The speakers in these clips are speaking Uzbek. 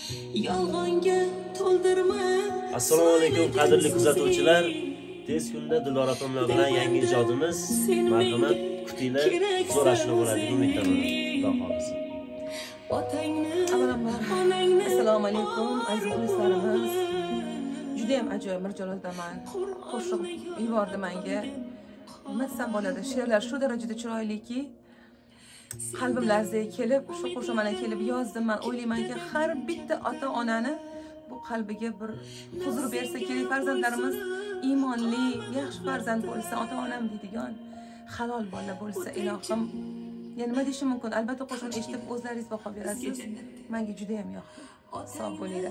yolg'onga to'ldirma. Assalomu alaykum qadrli kuzatuvchilar. Tez kunda Dildora opamlar bilan yangi ijodimiz marhamat kutinglar, zo'r ashula bo'ladi deb umid qilaman. Xudo xolisa. Avvalambor assalomu alaykum aziz do'stlarimiz. Juda ham ajoyib bir joydaman. Qo'shiq yubordi menga. Nima desam bo'ladi? She'rlar shu darajada chiroyliki, qalbim larzaga kelib, shu qo'shimana kelib yozdim. Men o'ylaymanki, har bitta ota-onani bu qalbiga bir huzur bersa kerak. Farzandlarimiz iymonli, yaxshi farzand bo'lsa, ota-onam deydigan halol bola bo'lsa, ilohim. Yani nima deyishim mumkin? Albatta qo'shiqni eshitib o'zlaringiz baho berasiz. Menga juda ham yoqdi. Sog' bo'linglar.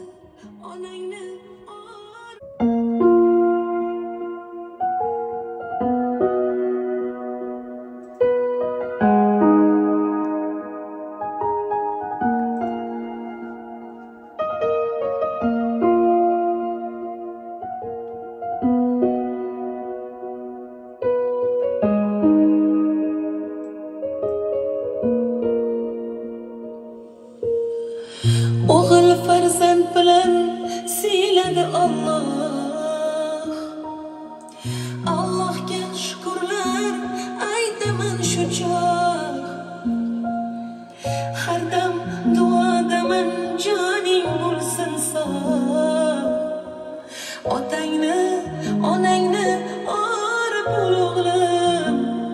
O'g'il farzand bilan siyladi Alloh. Allohga shukrlar aytaman shu choq. Har dam duodaman joning bo'lsin sog'. Otangni, onangni or bo'l o'g'lim.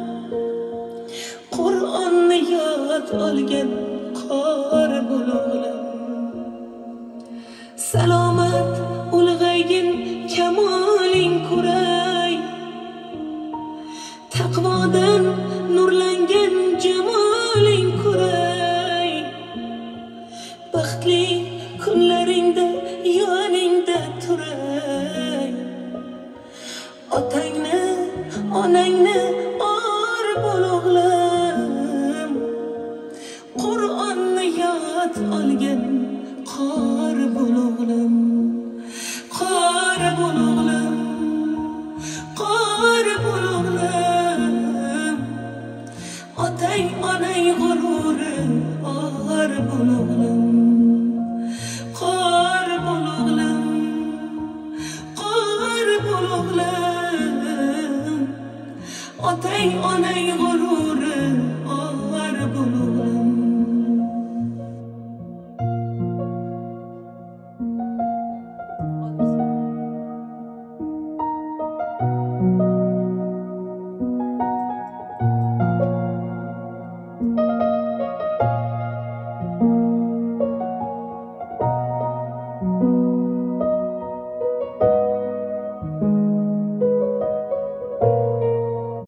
Qur'onni yod olgan qor bo'l o'g'lim. Salomat ulg'aygin kamoling ko'ray. Taqvodan nurlangan jamoling ko'ray. Baxtli kunlaringda yoningda turay. Otangni, onangni or bo'l o'g'lim. Qur'onni yod olgan qor bo'l o'g'lim. Qor bo'l o'g'lim. Qor bo'l o'g'lim. Otang onang g'ururi or bo'l o'g'lim. Qor bo'l o'g'lim. Qor bo'l o'g'lim. Otang